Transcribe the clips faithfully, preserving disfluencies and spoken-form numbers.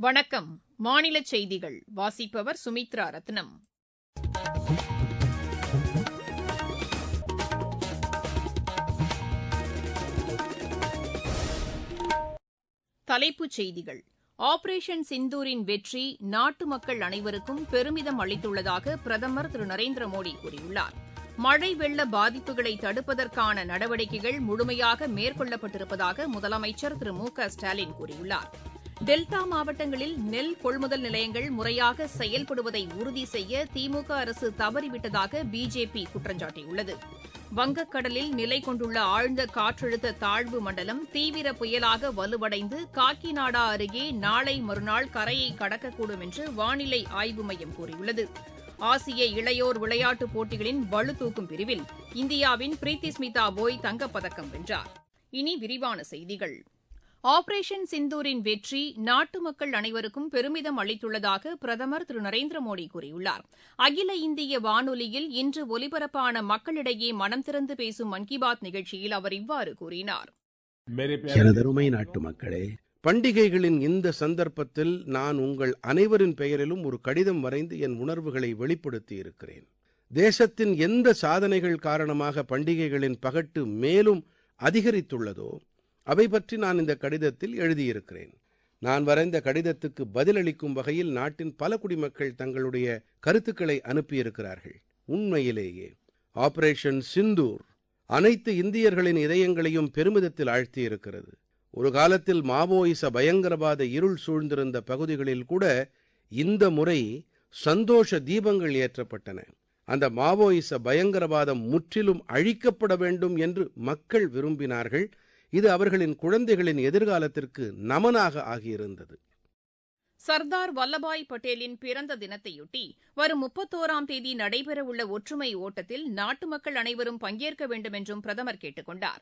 வணக்கம். மாநில செய்திகள் வாசிப்பவர் சுமித்ரா ரத்னம். தலைப்புச் செய்திகள். ஆபரேஷன் சிந்தூரின் வெற்றி நாட்டு மக்கள் அனைவருக்கும் பெருமிதம் அளித்துள்ளதாக பிரதமர் திரு நரேந்திர மோடி கூறியுள்ளார். மழை வெள்ள பாதிப்புகளை தடுப்பதற்கான நடவடிக்கைகள் முழுமையாக மேற்கொள்ளப்பட்டிருப்பதாக முதலமைச்சர் திரு மு க ஸ்டாலின் கூறியுள்ளார். டெல்டா மாவட்டங்களில் நெல் கொள்முதல் நிலையங்கள் முறையாக செயல்படுவதை உறுதி செய்ய திமுக அரசு தவறிவிட்டதாக பிஜேபி குற்றம் சாட்டியுள்ளது. வங்கக்கடலில் நிலை கொண்டுள்ள ஆழ்ந்த காற்றழுத்த தாழ்வு மண்டலம் தீவிர புயலாக வலுவடைந்து காக்கிநாடா அருகே நாளை மறுநாள் கரையை கடக்கக்கூடும் என்று வானிலை ஆய்வு மையம் கூறியுள்ளது. ஆசிய இளையோர் விளையாட்டுப் போட்டிகளின் பளுதூக்கும் பிரிவில் இந்தியாவின் பிரீத்தி ஸ்மிதா போய் தங்கப்பதக்கம் வென்றார். இனி விரிவான செய்திகள். ஆபரேஷன் சிந்தூரின் வெற்றி நாட்டு மக்கள் அனைவருக்கும் பெருமிதம் அளித்துள்ளதாக பிரதமர் திரு நரேந்திர மோடி கூறியுள்ளார். அகில இந்திய வானொலியில் இன்று ஒலிபரப்பான மக்களிடையே மனம் திறந்து பேசும் மன் கி பாத் நிகழ்ச்சியில் அவர் இவ்வாறு கூறினார். எனதருமை நாட்டு மக்களே, பண்டிகைகளின் இந்த சந்தர்ப்பத்தில் நான் உங்கள் அனைவரின் பெயரிலும் ஒரு கடிதம் வரைந்து என் உணர்வுகளை வெளிப்படுத்தி இருக்கிறேன். தேசத்தின் எந்த சாதனைகள் காரணமாக பண்டிகைகளின் பகட்டு மேலும் அதிகரித்துள்ளதோ அவை பற்றி நான் இந்த கடிதத்தில் எழுதியிருக்கிறேன். நான் வரைந்த கடிதத்துக்கு பதிலளிக்கும் வகையில் நாட்டின் பல குடிமக்கள் தங்களுடைய கருத்துக்களை அனுப்பியிருக்கிறார்கள். உண்மையிலேயே ஆபரேஷன் சிந்தூர் அனைத்து இந்தியர்களின் இதயங்களையும் பெருமிதத்தில் ஆழ்த்தியிருக்கிறது. ஒரு காலத்தில் மாவோயிச பயங்கரவாத இருள் சூழ்ந்திருந்த பகுதிகளில் கூட இந்த முறை சந்தோஷ தீபங்கள் ஏற்றப்பட்டன. அந்த மாவோயிச பயங்கரவாதம் முற்றிலும் அழிக்கப்பட வேண்டும் என்று மக்கள் விரும்பினார்கள். இது அவர்களின் குழந்தைகளின் எதிர்காலத்திற்கு நமனாக ஆகியிருந்தது. சர்தார் வல்லபாய் பட்டேலின் பிறந்த தினத்தையொட்டி வரும் முப்பத்தோராம் தேதி நடைபெறவுள்ள ஒற்றுமை ஓட்டத்தில் நாட்டு மக்கள் அனைவரும் பங்கேற்க வேண்டும் என்றும் பிரதமர் கேட்டுக் கொண்டார்.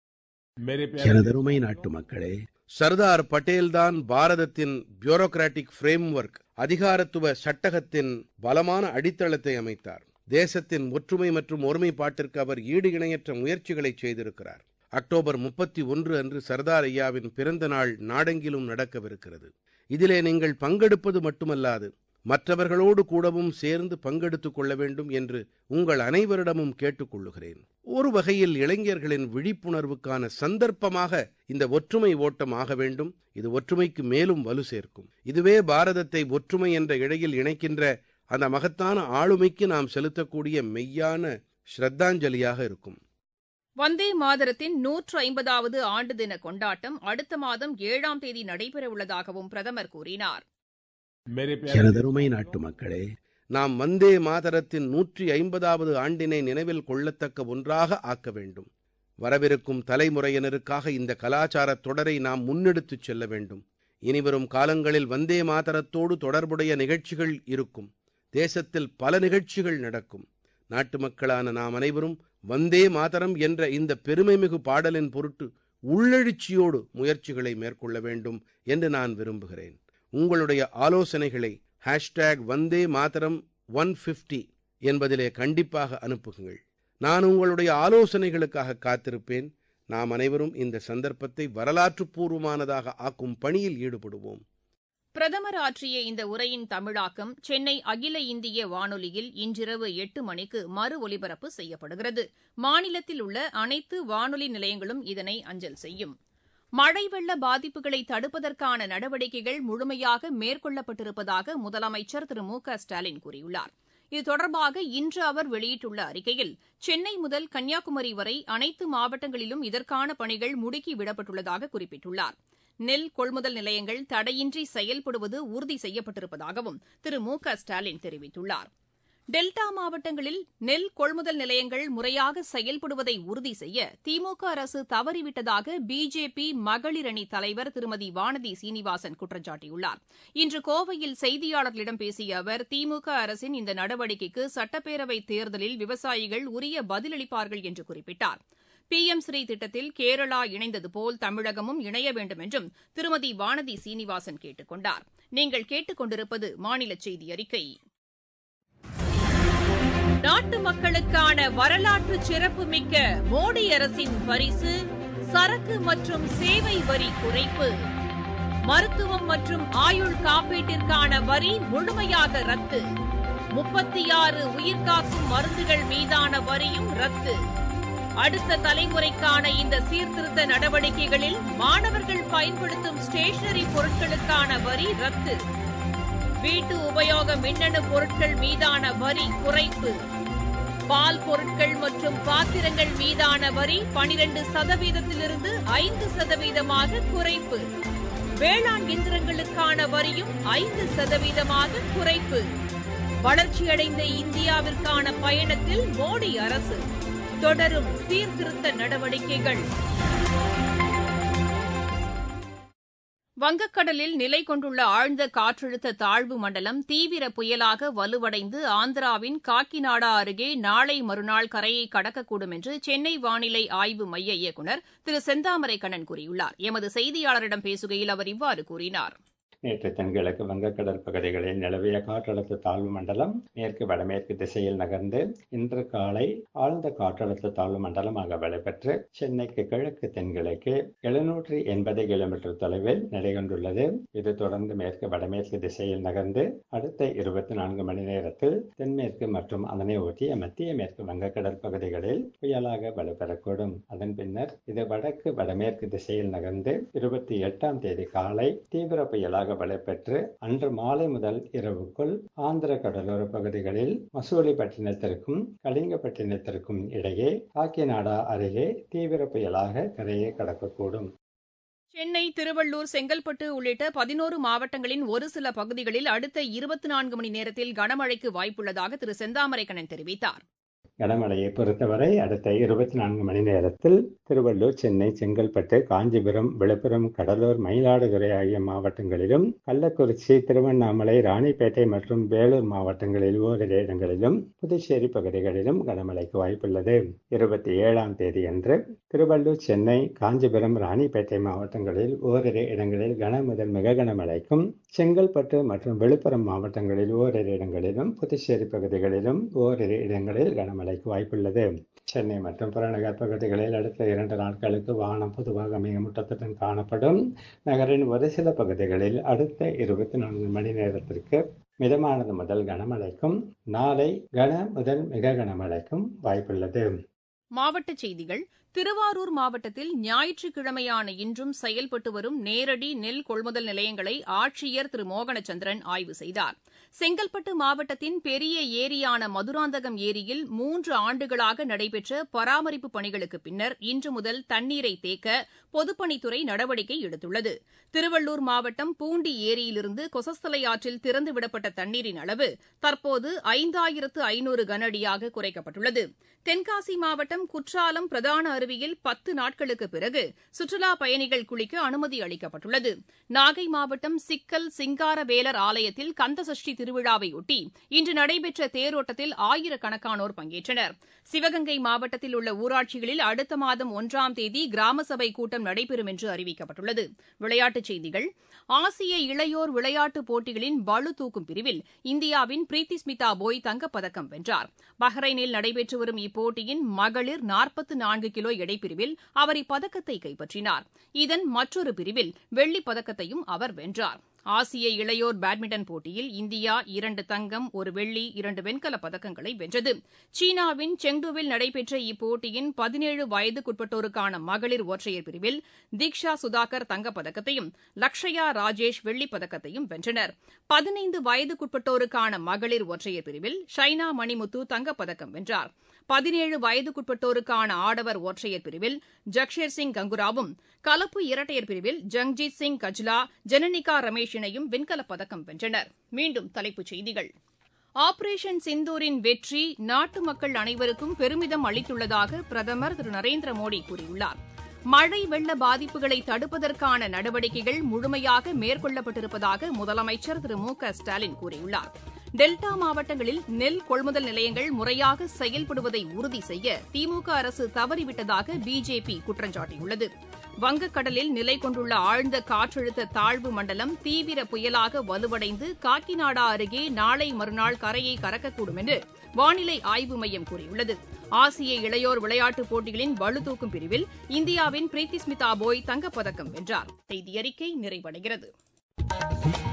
எனதருமை நாட்டு மக்களே, சர்தார் பட்டேல்தான் பாரதத்தின் பியூரோகிராட்டிக் ஃப்ரேம்வொர்க் அதிகாரத்துவ சட்டகத்தின் பலமான அடித்தளத்தை அமைத்தார். தேசத்தின் ஒற்றுமை மற்றும் ஒருமைப்பாட்டிற்கு அவர் ஈடு இணையற்ற முயற்சிகளை செய்திருக்கிறார். அக்டோபர் முப்பத்தி ஒன்று அன்று சர்தார் ஐயாவின் பிறந்த நாள் நாடெங்கிலும் நடக்கவிருக்கிறது. இதிலே நீங்கள் பங்கெடுப்பது மட்டுமல்லாது மற்றவர்களோடு கூடவும் சேர்ந்து பங்கெடுத்துக் கொள்ள வேண்டும் என்று உங்கள் அனைவரிடமும் கேட்டுக்கொள்ளுகிறேன். ஒரு வகையில் இளைஞர்களின் விழிப்புணர்வுக்கான சந்தர்ப்பமாக இந்த ஒற்றுமை ஓட்டம் ஆக வேண்டும். இது ஒற்றுமைக்கு மேலும் வலு சேர்க்கும். இதுவே பாரதத்தை ஒற்றுமை என்ற இழையில் இணைக்கின்ற அந்த மகத்தான ஆளுமைக்கு நாம் செலுத்தக்கூடிய மெய்யான ஸ்ரத்தாஞ்சலியாக இருக்கும். வந்தே மாதரத்தின் நூற்று ஐம்பதாவது ஆண்டு தின கொண்டாட்டம் அடுத்த மாதம் ஏழாம் தேதி நடைபெறவுள்ளதாகவும் பிரதமர் கூறினார். எனதருமை நாட்டு மக்களே, நாம் வந்தே மாதரத்தின் நூற்றி ஐம்பதாவது ஆண்டினை நினைவில் கொள்ளத்தக்க ஒன்றாக ஆக்க வேண்டும். வரவிருக்கும் தலைமுறையினருக்காக இந்த கலாச்சாரத் தொடரை நாம் முன்னெடுத்துச் செல்ல வேண்டும். இனிவரும் காலங்களில் வந்தே மாதரத்தோடு தொடர்புடைய நிகழ்ச்சிகள் இருக்கும். தேசத்தில் பல நிகழ்ச்சிகள் நடக்கும். நாட்டு மக்களான நாம் அனைவரும் வந்தே மாதரம் என்ற இந்த பெருமைமிகு பாடலின் பொருட்டு உள்ளெழுச்சியோடு முயற்சிகளை மேற்கொள்ள வேண்டும் என்று நான் விரும்புகிறேன். உங்களுடைய ஆலோசனைகளை hashtag Vande Mataram one fifty என்பதிலே கண்டிப்பாக அனுப்புங்கள். நான் உங்களுடைய ஆலோசனைகளுக்காக காத்திருப்பேன். நாம் அனைவரும் இந்த சந்தர்ப்பத்தை வரலாற்று பூர்வமானதாக ஆக்கும் பணியில் ஈடுபடுவோம். பிரதமர் ஆற்றிய இந்த உரையின் தமிழாக்கம் சென்னை அகில இந்திய வானொலியில் இன்றிரவு எட்டு மணிக்கு மறு ஒலிபரப்பு செய்யப்படுகிறது. மாநிலத்தில் உள்ள அனைத்து வானொலி நிலையங்களும் இதனை அஞ்சல் செய்யும். மழை வெள்ள பாதிப்புகளை தடுப்பதற்கான நடவடிக்கைகள் முழுமையாக மேற்கொள்ளப்பட்டிருப்பதாக முதலமைச்சர் திரு மு க ஸ்டாலின் கூறியுள்ளார். இது தொடர்பாக இன்று அவர் வெளியிட்டுள்ள அறிக்கையில் சென்னை முதல் கன்னியாகுமரி வரை அனைத்து மாவட்டங்களிலும் இதற்கான பணிகள் முடுக்கி விடப்பட்டுள்ளதாக குறிப்பிட்டுள்ளார். நெல் கொள்முதல் நிலையங்கள் தடையின்றி செயல்படுவது உறுதி செய்யப்பட்டிருப்பதாகவும் திரு மு க ஸ்டாலின் தெரிவித்துள்ளார். டெல்டா மாவட்டங்களில் நெல் கொள்முதல் நிலையங்கள் முறையாக செயல்படுவதை உறுதி செய்ய திமுக அரசு தவறிவிட்டதாக பிஜேபி மகளிர் அணி தலைவர் திருமதி வானதி சீனிவாசன் குற்றம் சாட்டியுள்ளார். இன்று கோவையில் செய்தியாளர்களிடம் பேசிய அவர் திமுக அரசின் இந்த நடவடிக்கைக்கு சட்டப்பேரவைத் தேர்தலில் விவசாயிகள் உரிய பதிலளிப்பார்கள் என்று குறிப்பிட்டார். பி எம் ஸ்ரீ திட்டத்தில் கேரளா இணைந்தது போல் தமிழகமும் இணைய வேண்டும் என்றும் திருமதி வானதி சீனிவாசன் கேட்டுக் கொண்டார். நீங்கள் கேட்டுக் கொண்டிருப்பது மாநில செய்தி அறிக்கை. நாட்டு மக்களுக்கான வரலாற்று சிறப்புமிக்க மோடி அரசின் பரிசு சரக்கு மற்றும் சேவை வரி குறைப்பு. மருத்துவம் மற்றும் ஆயுள் காப்பீட்டிற்கான வரி முழுமையாக ரத்து. முப்பத்தி ஆறு உயிர்காக்கும் மருந்துகள் மீதான வரியும் ரத்து. அடுத்த தலைமுறைக்கான இந்த சீர்திருத்த நடவடிக்கைகளில் மாணவர்கள் பயன்படுத்தும் ஸ்டேஷனரி பொருட்களுக்கான வரி ரத்து. வீட்டு உபயோக மின்னணு பொருட்கள் மீதான வரி குறைப்பு. பால் பொருட்கள் மற்றும் பாத்திரங்கள் மீதான வரி பனிரண்டு சதவீதத்திலிருந்து ஐந்து சதவீதமாக குறைப்பு. வேளாண் இயந்திரங்களுக்கான வரியும் ஐந்து சதவீதமாக குறைப்பு. வளர்ச்சியடைந்த இந்தியாவிற்கான பயணத்தில் மோடி அரசு தொடரும் சீர்திருத்த நடவடிக்கைகள். வங்கக்கடலில் நிலை கொண்டுள்ள ஆழ்ந்த காற்றழுத்த தாழ்வு மண்டலம் தீவிர புயலாக வலுவடைந்து ஆந்திராவின் காக்கிநாடா அருகே நாளை மறுநாள் கரையை கடக்கக்கூடும் என்று சென்னை வானிலை ஆய்வு மைய இயக்குநர் திரு செந்தாமரை கண்ணன் கூறியுள்ளார். எமது செய்தியாளரிடம் பேசுகையில் அவர் இவ்வாறு கூறினார். நேற்று தென்கிழக்கு வங்கக்கடல் பகுதிகளில் நிலவிய காற்றழுத்த தாழ்வு மண்டலம் மேற்கு வடமேற்கு திசையில் நகர்ந்து இன்று காலை ஆழ்ந்த காற்றழுத்த தாழ்வு மண்டலமாக வலுப்பெற்று சென்னைக்கு கிழக்கு தென்கிழக்கு எழுநூற்றி எண்பது கிலோமீட்டர் தொலைவில் நிலை கொண்டுள்ளது. இது தொடர்ந்து மேற்கு வடமேற்கு திசையில் நகர்ந்து அடுத்த இருபத்தி நான்கு மணி நேரத்தில் தென்மேற்கு மற்றும் அதனை ஒட்டிய மத்திய மேற்கு வங்கக்கடல் பகுதிகளில் புயலாக வலுப்பெறக்கூடும். அதன் பின்னர் இது வடக்கு வடமேற்கு திசையில் நகர்ந்து இருபத்தி எட்டாம் தேதி காலை தீவிர புயலாக வலுப்பெற்று அன்று மாலை முதல் இரவுக்குள் ஆந்திர கடலோர பகுதிகளில் மசூலிப்பட்டினத்திற்கும் கலிங்கப்பட்டினத்திற்கும் இடையே காக்கிநாடா அருகே தீவிர புயலாக கரையை கடக்கக்கூடும். சென்னை, திருவள்ளூர், செங்கல்பட்டு உள்ளிட்ட பதினோரு மாவட்டங்களின் ஒரு சில பகுதிகளில் அடுத்த இருபத்தி நான்கு மணி நேரத்தில் கனமழைக்கு வாய்ப்புள்ளதாக திரு செந்தாமரைக்கண்ணன் தெரிவித்தார். கனமழையை பொறுத்தவரை அடுத்த இருபத்தி நான்கு மணி நேரத்தில் திருவள்ளூர், சென்னை, செங்கல்பட்டு, காஞ்சிபுரம், விழுப்புரம், கடலூர், மயிலாடுதுறை ஆகிய மாவட்டங்களிலும், கள்ளக்குறிச்சி, திருவண்ணாமலை, ராணிப்பேட்டை மற்றும் வேலூர் மாவட்டங்களில் ஓரிரு இடங்களிலும், புதுச்சேரி பகுதிகளிலும் கனமழைக்கு வாய்ப்புள்ளது. இருபத்தி ஏழாம் தேதி அன்று திருவள்ளூர், சென்னை, காஞ்சிபுரம், ராணிப்பேட்டை மாவட்டங்களில் ஓரிரு இடங்களில் கன முதல் மிக கனமழைக்கும், செங்கல்பட்டு மற்றும் விழுப்புரம் மாவட்டங்களில் ஓரிரு இடங்களிலும், புதுச்சேரி பகுதிகளிலும் ஓரிரு இடங்களில் கனமழை வாய்ப்புள்ளது. சென்னை மற்றும் புறநகர் பகுதிகளில் அடுத்த இரண்டு நாட்களுக்கு வானம் பொதுவாக மேகமூட்டத்துடன் காணப்படும். நகரின் ஒரு சில பகுதிகளில் அடுத்த இருபத்தி நான்கு மணி நேரத்திற்கு மிதமானது முதல் கனமழைக்கும், நாளை கன முதல் மிக கனமழைக்கும் வாய்ப்புள்ளது. மாவட்டச் செய்திகள். திருவாரூர் மாவட்டத்தில் ஞாயிற்றுக்கிழமையான இன்றும் செயல்பட்டு வரும் நேரடி நெல் கொள்முதல் நிலையங்களை ஆட்சியர் திரு மோகனச்சந்திரன் ஆய்வு செய்தார். செங்கல்பட்டு மாவட்டத்தின் பெரிய ஏரியான மதுராந்தகம் ஏரியில் மூன்று ஆண்டுகளாக நடைபெற்ற பராமரிப்பு பணிகளுக்கு பின்னர் இன்று முதல் தண்ணீரை தேக்க பொதுப்பணித்துறை நடவடிக்கை எடுத்துள்ளது. திருவள்ளூர் மாவட்டம் பூண்டி ஏரியிலிருந்து கொசஸ்தலை ஆற்றில் திறந்துவிடப்பட்ட தண்ணீரின் அளவு தற்போது ஐந்தாயிரத்து ஐநூறு கன அடியாக குறைக்கப்பட்டுள்ளது. தென்காசி மாவட்டம் குற்றாலம் பிரதான அருவியில் பத்து நாட்களுக்கு பிறகு சுற்றுலாப் பயணிகள் குளிக்க அனுமதி அளிக்கப்பட்டுள்ளது. நாகை மாவட்டம் சிக்கல் சிங்காரவேலர் ஆலயத்தில் கந்தசஷ்டி திருவிழாவையொட்டி இன்று நடைபெற்ற தேரோட்டத்தில் ஆயிரக்கணக்கானோர் பங்கேற்றனர். சிவகங்கை மாவட்டத்தில் உள்ள ஊராட்சிகளில் அடுத்த மாதம் ஒன்றாம் தேதி கிராம சபை கூட்டம் நடைபெறும் என்று அறிவிக்கப்பட்டுள்ளது. விளையாட்டுச் செய்திகள். ஆசிய இளையோர் விளையாட்டுப் போட்டிகளின் பளு தூக்கும் பிரிவில் இந்தியாவின் பிரீத்தி ஸ்மிதா போய் தங்கப்பதக்கம் வென்றார். பஹ்ரைனில் நடைபெற்று வரும் இப்போட்டியின் மகளிர் நாற்பத்து நான்கு கிலோ எடைப்பிரிவில் அவர் இப்பதக்கத்தை கைப்பற்றினார். இதன் மற்றொரு பிரிவில் வெள்ளிப் பதக்கத்தையும் அவர் வென்றார். ஆசிய இளையோர் பேட்மிண்டன் போட்டியில் இந்தியா இரண்டு தங்கம், ஒரு வெள்ளி, இரண்டு வெண்கலப் பதக்கங்களை வென்றது. சீனாவின் செங்டுவில் நடைபெற்ற இப்போட்டியின் பதினேழு வயதுக்குட்பட்டோருக்கான மகளிர் ஒற்றையர் பிரிவில் தீக்ஷா சுதாகர் தங்கப்பதக்கத்தையும், லக்ஷயா ராஜேஷ் வெள்ளிப் பதக்கத்தையும் வென்றனர். பதினைந்து வயதுக்குட்பட்டோருக்கான மகளிர் ஒற்றையர் பிரிவில் ஷைனா மணிமுத்து தங்கப்பதக்கம் வென்றார். பதினேழு வயதுக்குட்பட்டோருக்கான ஆடவர் ஒற்றையர் பிரிவில் ஜக்ஷேர் சிங் கங்குராவும், கலப்பு இரட்டையர் பிரிவில் ஜங்ஜீத் சிங் கஜ்லா, ஜனனிகா ரமேஷ் இணையும் வெண்கலப் பதக்கம் வென்றனர். மீண்டும் தலைப்புச் செய்திகள். ஆபரேஷன் சிந்தூரின் வெற்றி நாட்டு மக்கள் அனைவருக்கும் பெருமிதம் அளித்துள்ளதாக பிரதமர் திரு நரேந்திர மோடி கூறியுள்ளார். மழை வெள்ள பாதிப்புகளை தடுப்பதற்கான நடவடிக்கைகள் முழுமையாக மேற்கொள்ளப்பட்டிருப்பதாக முதலமைச்சர் திரு மு க ஸ்டாலின் கூறியுள்ளார். டெல்டா மாவட்டங்களில் நெல் கொள்முதல் நிலையங்கள் முறையாக செயல்படுவதை உறுதி செய்ய திமுக அரசு தவறிவிட்டதாக பிஜேபி குற்றம் சாட்டியுள்ளது. வங்கக்கடலில் நிலை கொண்டுள்ள ஆழ்ந்த காற்றழுத்த தாழ்வு மண்டலம் தீவிர புயலாக வலுவடைந்து காக்கிநாடா அருகே நாளை மறுநாள் கரையை கடக்கக்கூடும் என்று வானிலை ஆய்வு மையம் கூறியுள்ளது. ஆசிய இளையோர் விளையாட்டுப் போட்டிகளின் பளுதூக்கும் பிரிவில் இந்தியாவின் பிரீத்தி ஸ்மிதா போய் தங்கப்பதக்கம் வென்றார். செய்தியறிக்கை நிறைவடைகிறது.